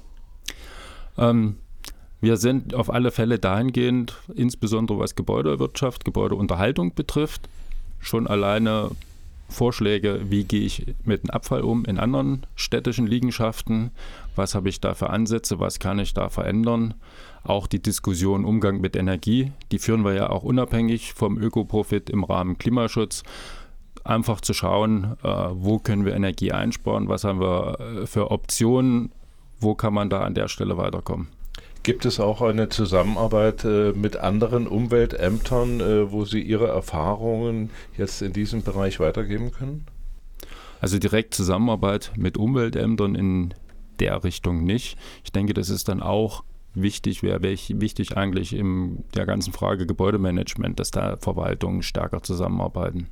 Speaker 10: Ähm, wir sind auf alle Fälle dahingehend, insbesondere was Gebäudewirtschaft, Gebäudeunterhaltung betrifft, schon alleine Vorschläge, wie gehe ich mit dem Abfall um in anderen städtischen Liegenschaften, was habe ich da für Ansätze, was kann ich da verändern. Auch die Diskussion Umgang mit Energie, die führen wir ja auch unabhängig vom Ökoprofit im Rahmen Klimaschutz. Einfach zu schauen, äh, wo können wir Energie einsparen, was haben wir äh, für Optionen, wo kann man da an der Stelle weiterkommen.
Speaker 1: Gibt es auch eine Zusammenarbeit äh, mit anderen Umweltämtern, äh, wo Sie Ihre Erfahrungen jetzt in diesem Bereich weitergeben können?
Speaker 10: Also direkt Zusammenarbeit mit Umweltämtern in der Richtung nicht. Ich denke, das ist dann auch wichtig, wäre wichtig eigentlich in der ganzen Frage Gebäudemanagement, dass da Verwaltungen stärker zusammenarbeiten.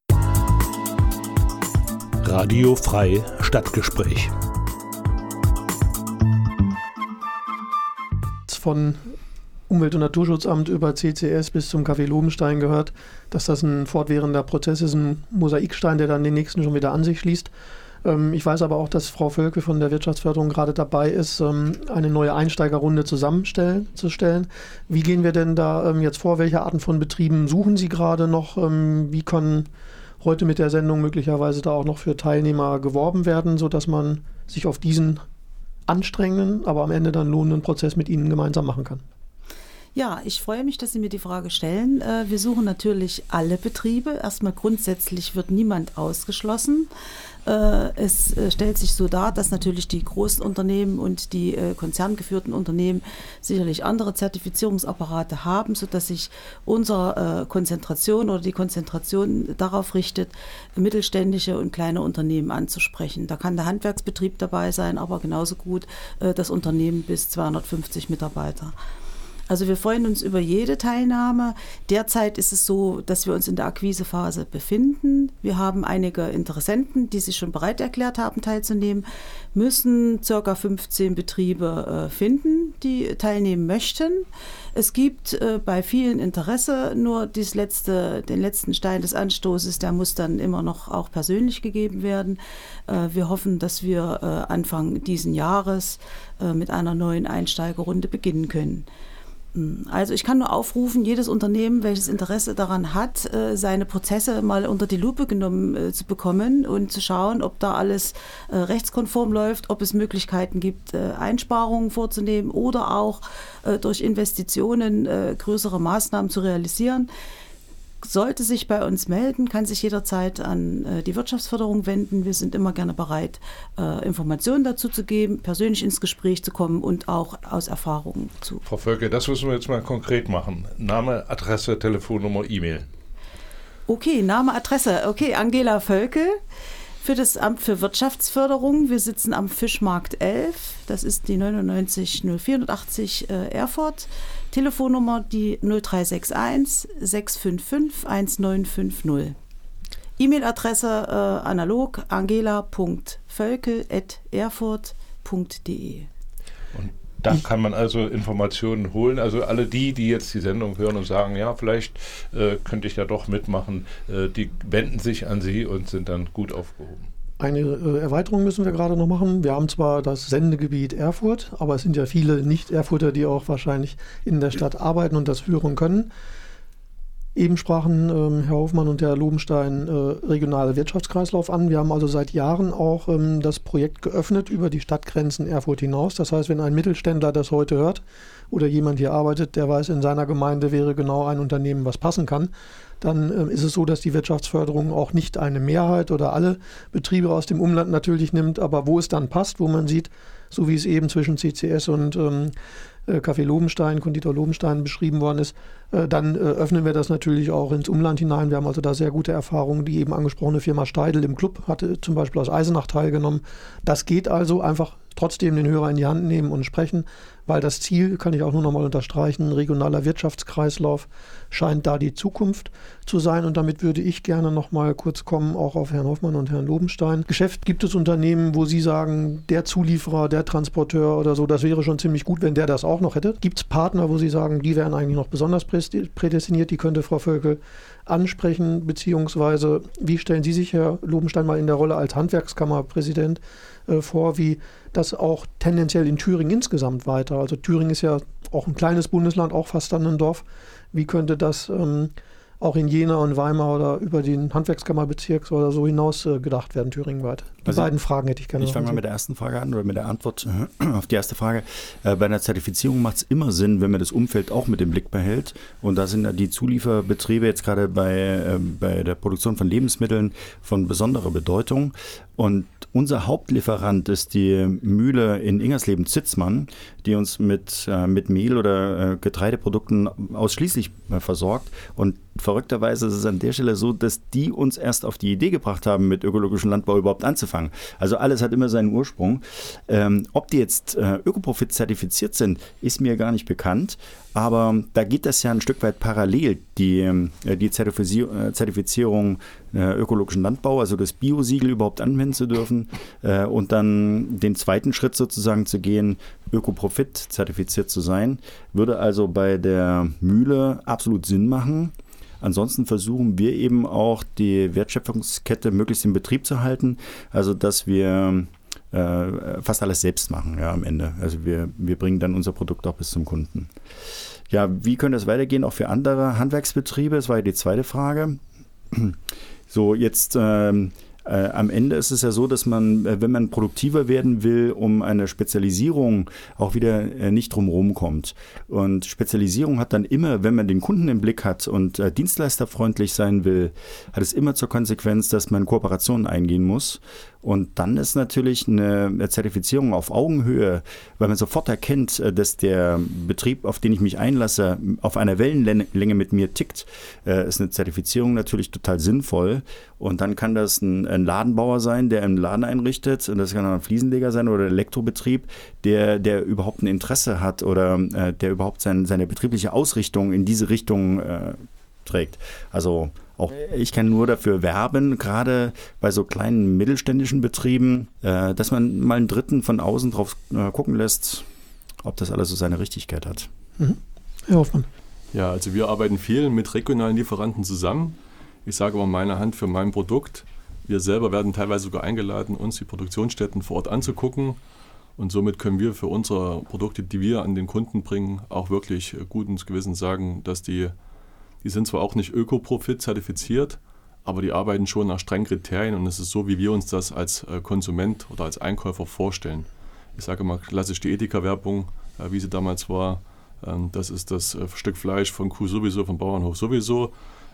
Speaker 8: Radio Frei Stadtgespräch.
Speaker 5: Von Umwelt- und Naturschutzamt über C C S bis zum Café Lobenstein gehört, dass das ein fortwährender Prozess ist, ein Mosaikstein, der dann den nächsten schon wieder an sich schließt. Ähm, ich weiß aber auch, dass Frau Völke von der Wirtschaftsförderung gerade dabei ist, ähm, eine neue Einsteigerrunde zusammenzustellen. Wie gehen wir denn da ähm, jetzt vor? Welche Arten von Betrieben suchen Sie gerade noch? Ähm, wie kann heute mit der Sendung möglicherweise da auch noch für Teilnehmer geworben werden, sodass man sich auf diesen anstrengenden, aber am Ende dann lohnenden Prozess mit Ihnen gemeinsam machen kann?
Speaker 6: Ja, ich freue mich, dass Sie mir die Frage stellen. Wir suchen natürlich alle Betriebe. Erstmal grundsätzlich wird niemand ausgeschlossen. Es stellt sich so dar, dass natürlich die großen Unternehmen und die konzerngeführten Unternehmen sicherlich andere Zertifizierungsapparate haben, sodass sich unsere Konzentration oder die Konzentration darauf richtet, mittelständische und kleine Unternehmen anzusprechen. Da kann der Handwerksbetrieb dabei sein, aber genauso gut das Unternehmen bis zweihundertfünfzig Mitarbeiter. Also wir freuen uns über jede Teilnahme. Derzeit ist es so, dass wir uns in der Akquisephase befinden. Wir haben einige Interessenten, die sich schon bereit erklärt haben, teilzunehmen, müssen circa fünfzehn Betriebe äh, finden, die teilnehmen möchten. Es gibt äh, bei vielen Interesse, nur dies letzte, den letzten Stein des Anstoßes, der muss dann immer noch auch persönlich gegeben werden. Äh, wir hoffen, dass wir äh, Anfang diesen Jahres äh, mit einer neuen Einsteigerrunde beginnen können. Also ich kann nur aufrufen, jedes Unternehmen, welches Interesse daran hat, seine Prozesse mal unter die Lupe genommen zu bekommen und zu schauen, ob da alles rechtskonform läuft, ob es Möglichkeiten gibt, Einsparungen vorzunehmen oder auch durch Investitionen größere Maßnahmen zu realisieren. Sollte sich bei uns melden, kann sich jederzeit an äh, die Wirtschaftsförderung wenden. Wir sind immer gerne bereit, äh, Informationen dazu zu geben, persönlich ins Gespräch zu kommen und auch aus Erfahrungen zu.
Speaker 1: Frau Völke, das müssen wir jetzt mal konkret machen. Name, Adresse, Telefonnummer, E-Mail.
Speaker 6: Okay, Name, Adresse. Okay, Angela Völke für das Amt für Wirtschaftsförderung. Wir sitzen am Fischmarkt elf. Das ist die neunundneunzig null vierundachtzig äh, Erfurt. Telefonnummer die null drei sechs eins sechs fünf fünf eins neun fünf null. E-Mail-Adresse äh, analog angela punkt völke at erfurt punkt de.
Speaker 1: Und da kann man also Informationen holen. Also alle die, die jetzt die Sendung hören und sagen, ja, vielleicht äh, könnte ich ja doch mitmachen, äh, die wenden sich an Sie und sind dann gut aufgehoben.
Speaker 5: Eine äh, Erweiterung müssen wir gerade noch machen. Wir haben zwar das Sendegebiet Erfurt, aber es sind ja viele Nicht-Erfurter, die auch wahrscheinlich in der Stadt arbeiten und das hören können. Eben sprachen ähm, Herr Hofmann und Herr Lobenstein äh, regionale Wirtschaftskreislauf an. Wir haben also seit Jahren auch ähm, das Projekt geöffnet über die Stadtgrenzen Erfurt hinaus. Das heißt, wenn ein Mittelständler das heute hört oder jemand hier arbeitet, der weiß, in seiner Gemeinde wäre genau ein Unternehmen, was passen kann, dann äh, ist es so, dass die Wirtschaftsförderung auch nicht eine Mehrheit oder alle Betriebe aus dem Umland natürlich nimmt, aber wo es dann passt, wo man sieht, so wie es eben zwischen C C S und ähm, Café Lobenstein, Konditor Lobenstein beschrieben worden ist, äh, dann äh, öffnen wir das natürlich auch ins Umland hinein. Wir haben also da sehr gute Erfahrungen. Die eben angesprochene Firma Steidl im Club hatte zum Beispiel aus Eisenach teilgenommen. Das geht also einfach trotzdem den Hörer in die Hand nehmen und sprechen, weil das Ziel, kann ich auch nur noch mal unterstreichen, regionaler Wirtschaftskreislauf scheint da die Zukunft zu sein. Und damit würde ich gerne noch mal kurz kommen, auch auf Herrn Hoffmann und Herrn Lobenstein. Geschäft, gibt es Unternehmen, wo Sie sagen, der Zulieferer, der Transporteur oder so, das wäre schon ziemlich gut, wenn der das auch noch hätte? Gibt es Partner, wo Sie sagen, die wären eigentlich noch besonders prädestiniert, die könnte Frau Völke ansprechen, beziehungsweise wie stellen Sie sich, Herr Lobenstein, mal in der Rolle als Handwerkskammerpräsident äh, vor, wie das auch tendenziell in Thüringen insgesamt weiter, also Thüringen ist ja auch ein kleines Bundesland, auch fast dann ein Dorf, wie könnte das ähm, auch in Jena und Weimar oder über den Handwerkskammerbezirk oder so hinaus äh, gedacht werden, thüringenweit? Die also beiden Fragen hätte ich gerne.
Speaker 7: Ich fange mal mit der ersten Frage an oder mit der Antwort auf die erste Frage. Äh, bei einer Zertifizierung macht es immer Sinn, wenn man das Umfeld auch mit im Blick behält. Und da sind die Zulieferbetriebe jetzt gerade bei, äh, bei der Produktion von Lebensmitteln von besonderer Bedeutung. Und unser Hauptlieferant ist die Mühle in Ingersleben-Zitzmann, die uns mit, äh, mit Mehl oder äh, Getreideprodukten ausschließlich äh, versorgt. Und verrückterweise ist es an der Stelle so, dass die uns erst auf die Idee gebracht haben, mit ökologischem Landbau überhaupt anzufangen. Also alles hat immer seinen Ursprung. Ähm, ob die jetzt äh, Ökoprofit zertifiziert sind, ist mir gar nicht bekannt. Aber da geht das ja ein Stück weit parallel, die, äh, die Zertifizier- äh, Zertifizierung äh, ökologischen Landbau, also das Bio-Siegel überhaupt anwenden zu dürfen äh, und dann den zweiten Schritt sozusagen zu gehen, Ökoprofit zertifiziert zu sein, würde also bei der Mühle absolut Sinn machen. Ansonsten versuchen wir eben auch die Wertschöpfungskette möglichst im Betrieb zu halten, also dass wir äh, fast alles selbst machen, ja, am Ende. Also wir, wir bringen dann unser Produkt auch bis zum Kunden. Ja, wie könnte es weitergehen, auch für andere Handwerksbetriebe? Das war ja die zweite Frage. So, jetzt ähm, äh, am Ende ist es ja so, dass man, äh, wenn man produktiver werden will, um eine Spezialisierung auch wieder äh, nicht drumherum kommt. Und Spezialisierung hat dann immer, wenn man den Kunden im Blick hat und äh, dienstleisterfreundlich sein will, hat es immer zur Konsequenz, dass man Kooperationen eingehen muss. Und dann ist natürlich eine Zertifizierung auf Augenhöhe, weil man sofort erkennt, dass der Betrieb, auf den ich mich einlasse, auf einer Wellenlänge mit mir tickt, ist eine Zertifizierung natürlich total sinnvoll. Und dann kann das ein, ein Ladenbauer sein, der einen Laden einrichtet, und das kann auch ein Fliesenleger sein oder ein Elektrobetrieb, der, der überhaupt ein Interesse hat oder äh, der überhaupt sein, seine betriebliche Ausrichtung in diese Richtung äh, trägt. Also auch ich kann nur dafür werben, gerade bei so kleinen mittelständischen Betrieben, äh, dass man mal einen Dritten von außen drauf äh, gucken lässt, ob das alles so seine Richtigkeit hat.
Speaker 5: Mhm. Herr Hoffmann.
Speaker 9: Ja, also wir arbeiten viel mit regionalen Lieferanten zusammen. Ich sage aber meine Hand für mein Produkt. Wir selber werden teilweise sogar eingeladen, uns die Produktionsstätten vor Ort anzugucken. Und somit können wir für unsere Produkte, die wir an den Kunden bringen, auch wirklich guten Gewissens sagen, dass die Die sind zwar auch nicht Ökoprofit zertifiziert, aber die arbeiten schon nach strengen Kriterien und es ist so, wie wir uns das als Konsument oder als Einkäufer vorstellen. Ich sage mal klassisch die Edeka-Werbung, wie sie damals war. Das ist das Stück Fleisch von Kuh sowieso, vom Bauernhof sowieso.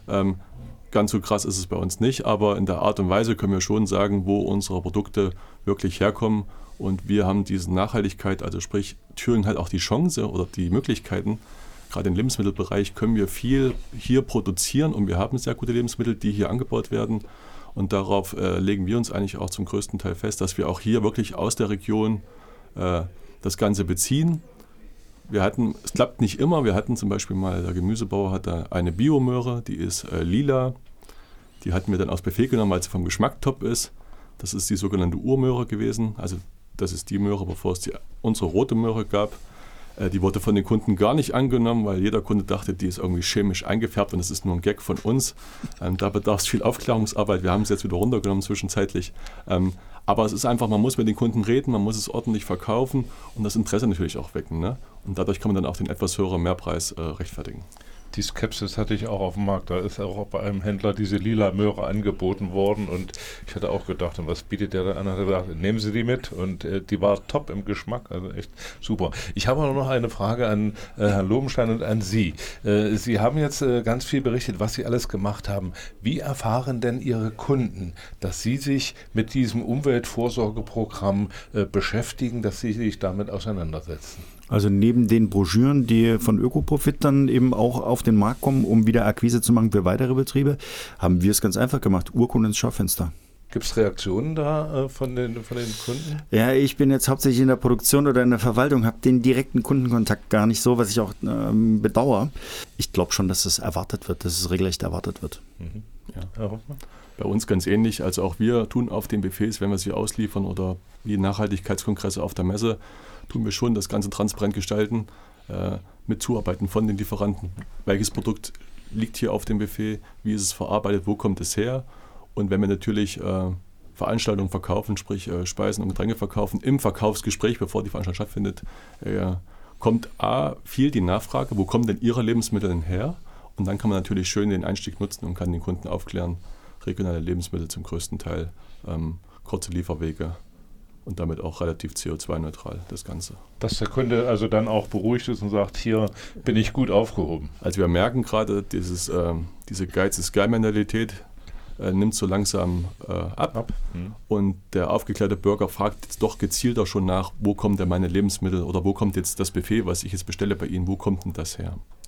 Speaker 9: Ganz so krass ist es bei uns nicht, aber in der Art und Weise können wir schon sagen, wo unsere Produkte wirklich herkommen. Und wir haben diese Nachhaltigkeit, also sprich Thüringen hat auch die Chance oder die Möglichkeiten. Gerade im Lebensmittelbereich können wir viel hier produzieren und wir haben sehr gute Lebensmittel, die hier angebaut werden. Und darauf äh, legen wir uns eigentlich auch zum größten Teil fest, dass wir auch hier wirklich aus der Region äh, das Ganze beziehen. Wir hatten, es klappt nicht immer, wir hatten zum Beispiel mal, der Gemüsebauer hatte eine Biomöhre, die ist äh, lila. Die hatten wir dann aus Buffet genommen, weil sie vom Geschmack top ist. Das ist die sogenannte Urmöhre gewesen. Also das ist die Möhre, bevor es die, unsere rote Möhre gab. Die wurde von den Kunden gar nicht angenommen, weil jeder Kunde dachte, die ist irgendwie chemisch eingefärbt und das ist nur ein Gag von uns. Ähm, da bedarf es viel Aufklärungsarbeit. Wir haben es jetzt wieder runtergenommen zwischenzeitlich. Ähm, aber es ist einfach, man muss mit den Kunden reden, man muss es ordentlich verkaufen und das Interesse natürlich auch wecken. Ne? Und dadurch kann man dann auch den etwas höheren Mehrpreis äh, rechtfertigen.
Speaker 1: Die Skepsis hatte ich auch auf dem Markt. Da ist auch bei einem Händler diese lila Möhre angeboten worden und ich hatte auch gedacht, und was bietet der da an? Hat er gesagt, nehmen Sie die mit und äh, die war top im Geschmack, also echt super. Ich habe auch noch eine Frage an äh, Herrn Lobenstein und an Sie. Äh, Sie haben jetzt äh, ganz viel berichtet, was Sie alles gemacht haben. Wie erfahren denn Ihre Kunden, dass Sie sich mit diesem Umweltvorsorgeprogramm äh, beschäftigen, dass Sie sich damit auseinandersetzen?
Speaker 7: Also neben den Broschüren, die von Ökoprofit dann eben auch auf den Markt kommen, um wieder Akquise zu machen für weitere Betriebe, haben wir es ganz einfach gemacht. Urkunde ins Schaufenster.
Speaker 1: Gibt es Reaktionen da äh, von, den, von den Kunden?
Speaker 7: Ja, ich bin jetzt hauptsächlich in der Produktion oder in der Verwaltung, habe den direkten Kundenkontakt gar nicht so, was ich auch ähm, bedauere. Ich glaube schon, dass es erwartet wird, dass es regelrecht erwartet wird.
Speaker 9: Mhm. Ja. Herr Hoffmann? Bei uns ganz ähnlich. Also auch wir tun auf den Buffets, wenn wir sie ausliefern oder wie Nachhaltigkeitskongresse auf der Messe, tun wir schon das Ganze transparent gestalten, äh, mit Zuarbeiten von den Lieferanten. Welches Produkt liegt hier auf dem Buffet, wie ist es verarbeitet, wo kommt es her? Und wenn wir natürlich äh, Veranstaltungen verkaufen, sprich äh, Speisen und Getränke verkaufen, im Verkaufsgespräch, bevor die Veranstaltung stattfindet, äh, kommt A, viel die Nachfrage, wo kommen denn Ihre Lebensmittel denn her? Und dann kann man natürlich schön den Einstieg nutzen und kann den Kunden aufklären, regionale Lebensmittel zum größten Teil, ähm, kurze Lieferwege und damit auch relativ C O zwei neutral, das Ganze.
Speaker 1: Dass der Kunde also dann auch beruhigt ist und sagt, hier bin ich gut aufgehoben.
Speaker 9: Also wir merken gerade, dieses, äh, diese Geiz-ist-geil-Mentalität äh, nimmt so langsam äh, ab. ab. Mhm. Und der aufgeklärte Bürger fragt jetzt doch gezielter schon nach, wo kommt denn meine Lebensmittel oder wo kommt jetzt das Buffet, was ich jetzt bestelle bei Ihnen, wo kommt denn das her?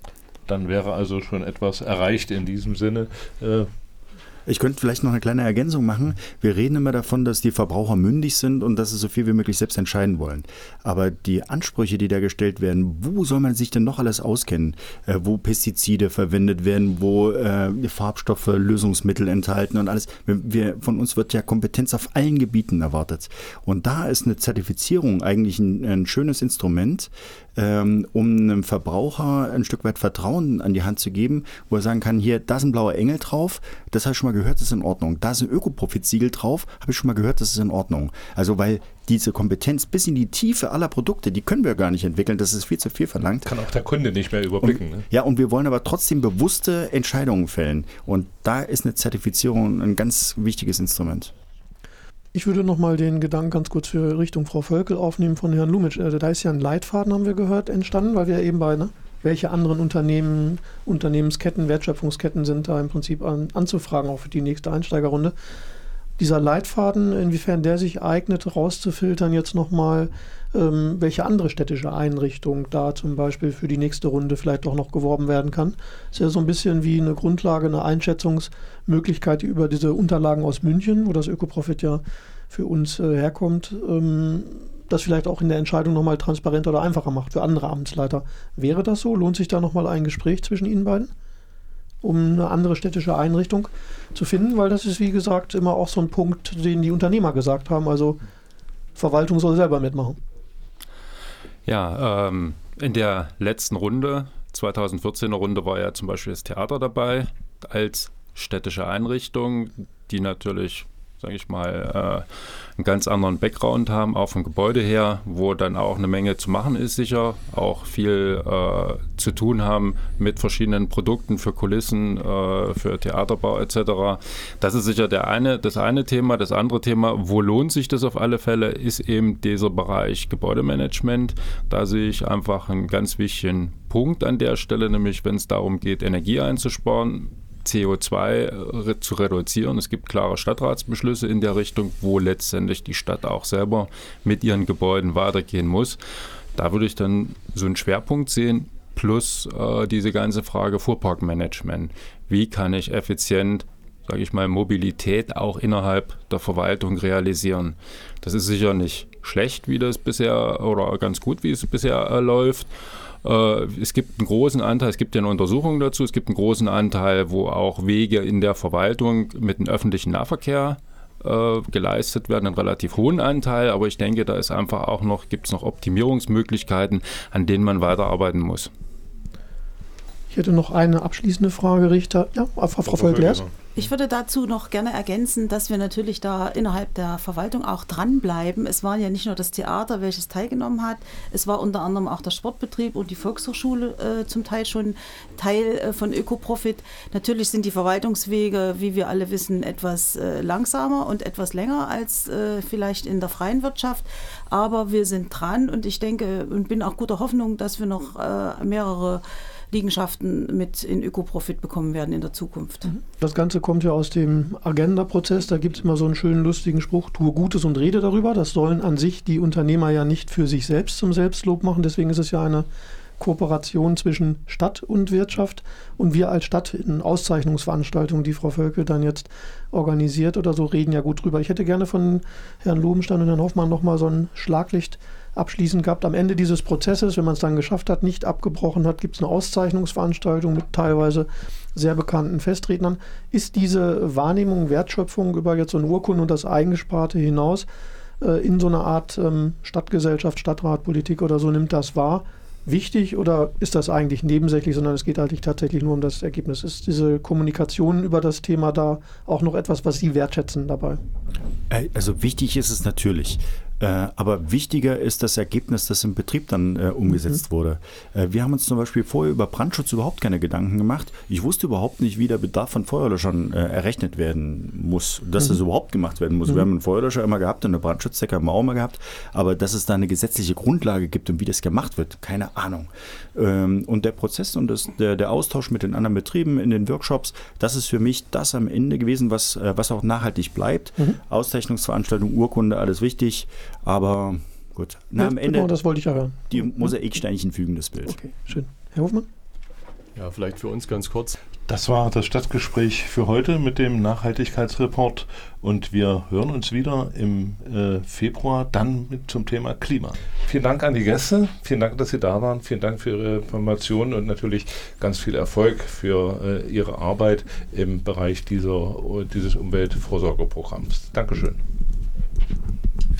Speaker 1: dann wäre also schon etwas erreicht in diesem Sinne. Äh,
Speaker 7: Ich könnte vielleicht noch eine kleine Ergänzung machen. Wir reden immer davon, dass die Verbraucher mündig sind und dass sie so viel wie möglich selbst entscheiden wollen. Aber die Ansprüche, die da gestellt werden, wo soll man sich denn noch alles auskennen? Äh, wo Pestizide verwendet werden, wo äh, Farbstoffe, Lösungsmittel enthalten und alles. Wir, wir, von uns wird ja Kompetenz auf allen Gebieten erwartet. Und da ist eine Zertifizierung eigentlich ein, ein schönes Instrument, ähm, um einem Verbraucher ein Stück weit Vertrauen an die Hand zu geben, wo er sagen kann, hier, da ist ein blauer Engel drauf, das habe ich schon mal gehört, das ist in Ordnung. Da ist ein Ökoprofit-Siegel drauf, habe ich schon mal gehört, das ist in Ordnung. Also weil diese Kompetenz bis in die Tiefe aller Produkte, die können wir gar nicht entwickeln, das ist viel zu viel verlangt.
Speaker 1: Kann auch der Kunde nicht mehr überblicken.
Speaker 7: Und,
Speaker 1: ne?
Speaker 7: Ja, und wir wollen aber trotzdem bewusste Entscheidungen fällen. Und da ist eine Zertifizierung ein ganz wichtiges Instrument.
Speaker 5: Ich würde nochmal den Gedanken ganz kurz für Richtung Frau Völkel aufnehmen von Herrn Lumitsch. Da ist ja ein Leitfaden, haben wir gehört, entstanden, weil wir eben bei, ne, welche anderen Unternehmen, Unternehmensketten, Wertschöpfungsketten sind da im Prinzip an, anzufragen, auch für die nächste Einsteigerrunde. Dieser Leitfaden, inwiefern der sich eignet, rauszufiltern jetzt nochmal, ähm, welche andere städtische Einrichtung da zum Beispiel für die nächste Runde vielleicht auch noch geworben werden kann. Ist ja so ein bisschen wie eine Grundlage, eine Einschätzungsmöglichkeit über diese Unterlagen aus München, wo das Ökoprofit ja für uns äh, herkommt, ähm, das vielleicht auch in der Entscheidung nochmal transparenter oder einfacher macht für andere Amtsleiter. Wäre das so? Lohnt sich da nochmal ein Gespräch zwischen Ihnen beiden, um eine andere städtische Einrichtung zu finden? Weil das ist, wie gesagt, immer auch so ein Punkt, den die Unternehmer gesagt haben. Also Verwaltung soll selber mitmachen.
Speaker 10: Ja, ähm, in der letzten Runde, zweitausendvierzehner Runde, war ja zum Beispiel das Theater dabei als städtische Einrichtung, die natürlich, sage ich mal, äh, einen ganz anderen Background haben, auch vom Gebäude her, wo dann auch eine Menge zu machen ist, sicher, auch viel äh, zu tun haben mit verschiedenen Produkten für Kulissen, äh, für Theaterbau et cetera. Das ist sicher der eine, das eine Thema. Das andere Thema, wo lohnt sich das auf alle Fälle, ist eben dieser Bereich Gebäudemanagement. Da sehe ich einfach einen ganz wichtigen Punkt an der Stelle, nämlich wenn es darum geht, Energie einzusparen, C O zwei zu reduzieren. Es gibt klare Stadtratsbeschlüsse in der Richtung, wo letztendlich die Stadt auch selber mit ihren Gebäuden weitergehen muss. Da würde ich dann so einen Schwerpunkt sehen, plus äh, diese ganze Frage Fuhrparkmanagement. Wie kann ich effizient, sage ich mal, Mobilität auch innerhalb der Verwaltung realisieren? Das ist sicher nicht schlecht, wie das bisher, oder ganz gut, wie es bisher äh, läuft. Es gibt einen großen Anteil, es gibt ja eine Untersuchung dazu, es gibt einen großen Anteil, wo auch Wege in der Verwaltung mit dem öffentlichen Nahverkehr äh, geleistet werden, einen relativ hohen Anteil, aber ich denke, da ist einfach auch noch, gibt es noch Optimierungsmöglichkeiten, an denen man weiterarbeiten muss.
Speaker 5: Ich hätte noch eine abschließende Frage, Richter. Ja, Frau, Frau Völkel.
Speaker 6: Ich würde dazu noch gerne ergänzen, dass wir natürlich da innerhalb der Verwaltung auch dranbleiben. Es war ja nicht nur das Theater, welches teilgenommen hat, es war unter anderem auch der Sportbetrieb und die Volkshochschule äh, zum Teil schon Teil äh, von Ökoprofit. Natürlich sind die Verwaltungswege, wie wir alle wissen, etwas äh, langsamer und etwas länger als äh, vielleicht in der freien Wirtschaft, aber wir sind dran und ich denke und bin auch guter Hoffnung, dass wir noch äh, mehrere Liegenschaften mit in Ökoprofit bekommen werden in der Zukunft.
Speaker 5: Das Ganze kommt ja aus dem Agenda-Prozess. Da gibt es immer so einen schönen, lustigen Spruch, tue Gutes und rede darüber. Das sollen an sich die Unternehmer ja nicht für sich selbst zum Selbstlob machen. Deswegen ist es ja eine Kooperation zwischen Stadt und Wirtschaft. Und wir als Stadt in Auszeichnungsveranstaltungen, die Frau Völkel dann jetzt organisiert oder so, reden ja gut drüber. Ich hätte gerne von Herrn Lobenstein und Herrn Hoffmann nochmal so ein Schlaglicht abschließend gehabt. Am Ende dieses Prozesses, wenn man es dann geschafft hat, nicht abgebrochen hat, gibt es eine Auszeichnungsveranstaltung mit teilweise sehr bekannten Festrednern. Ist diese Wahrnehmung, Wertschöpfung über jetzt so eine Urkunde und das Eingesparte hinaus äh, in so einer Art ähm, Stadtgesellschaft, Stadtrat, Politik oder so, nimmt das wahr, wichtig oder ist das eigentlich nebensächlich, sondern es geht eigentlich tatsächlich nur um das Ergebnis? Ist diese Kommunikation über das Thema da auch noch etwas, was Sie wertschätzen dabei?
Speaker 7: Also wichtig ist es natürlich. Äh, aber wichtiger ist das Ergebnis, das im Betrieb dann äh, umgesetzt mhm. wurde. Äh, wir haben uns zum Beispiel vorher über Brandschutz überhaupt keine Gedanken gemacht. Ich wusste überhaupt nicht, wie der Bedarf von Feuerlöschern äh, errechnet werden muss, dass mhm. das überhaupt gemacht werden muss. Mhm. Wir haben einen Feuerlöscher immer gehabt und eine Brandschutzdecker haben wir auch immer gehabt, aber dass es da eine gesetzliche Grundlage gibt und wie das gemacht wird, keine Ahnung. Ähm, und der Prozess und das, der, der Austausch mit den anderen Betrieben in den Workshops, das ist für mich das am Ende gewesen, was, äh, was auch nachhaltig bleibt. Mhm. Auszeichnungsveranstaltung, Urkunde, alles wichtig. Aber gut, na,
Speaker 5: ja,
Speaker 7: am Ende,
Speaker 5: genau, das wollte ich ja hören.
Speaker 7: Die Mosaiksteinchen fügen das Bild.
Speaker 5: Okay, schön. Herr Hofmann?
Speaker 9: Ja, vielleicht für uns ganz kurz.
Speaker 1: Das war das Stadtgespräch für heute mit dem Nachhaltigkeitsreport und wir hören uns wieder im äh, Februar dann mit zum Thema Klima. Vielen Dank an die Gäste, vielen Dank, dass Sie da waren, vielen Dank für Ihre Informationen und natürlich ganz viel Erfolg für äh, Ihre Arbeit im Bereich dieser, dieses Umweltvorsorgeprogramms. Dankeschön.